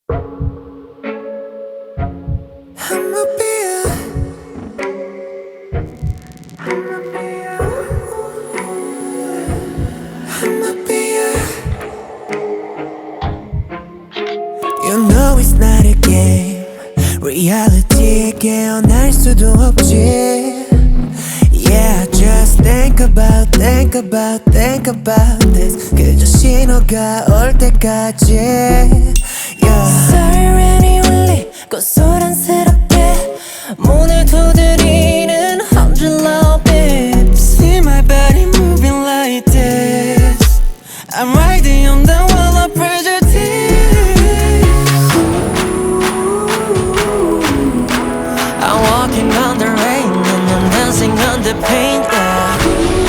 I'ma be You know it's not a game. Reality에 깨어날 수도 없지. Yeah, just think about this. 그저 신호가 올 때까지. Yeah. 사이렌이 울리고 소란스럽게 문을 두드리는 100 loud beeps. See my body moving like this. I'm riding on the wall of prejudice. I'm walking on the rain and I'm dancing on the pain. Yeah.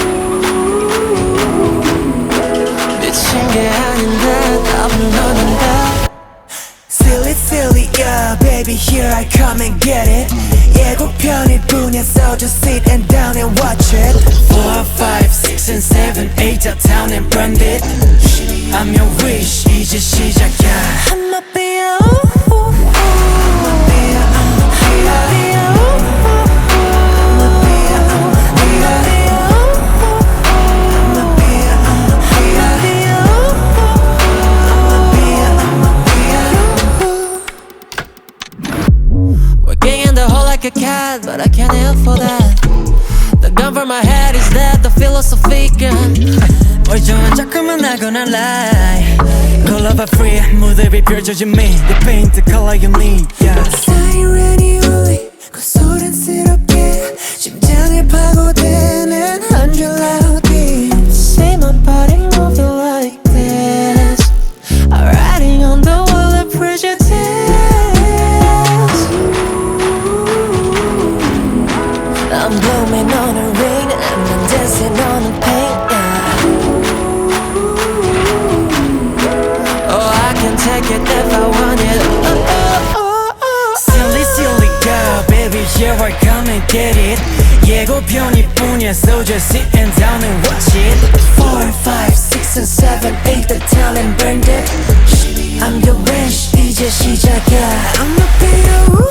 미친 게 아닌데 답은 너는데. Silly, silly, yeah, baby, here I come and get it. 예고편일 뿐이야, so just sit and down and watch it. 4, 5, 6 and 7, 8 다 down and brand it. I'm your wish, 이제 시작이야. I'ma be a Working in the hole like a cat, but I can't help for that. The gun for my head is that the philosophy gun. 멀쩡한 작품은 나거나 lie. Color free, 무대 위 펼쳐진 me. The paint, the color you need, yeah. 사이렌이 울리고 소란스럽게 심장을 파고드는 100 loud beats. See my body moving like this. I'm riding on the wall of prejudice. I'm blooming on a rain and I'm dancing on a pain. Yeah. Oh, I can take it if I want it. Silly, silly girl, baby, here I come and get it. 예고편일 뿐이야, so just sit and down and watch it. 4, 5, 6 and 7, 8 the talent burned it. I'm your wish, 이제 시작이야. I'ma be a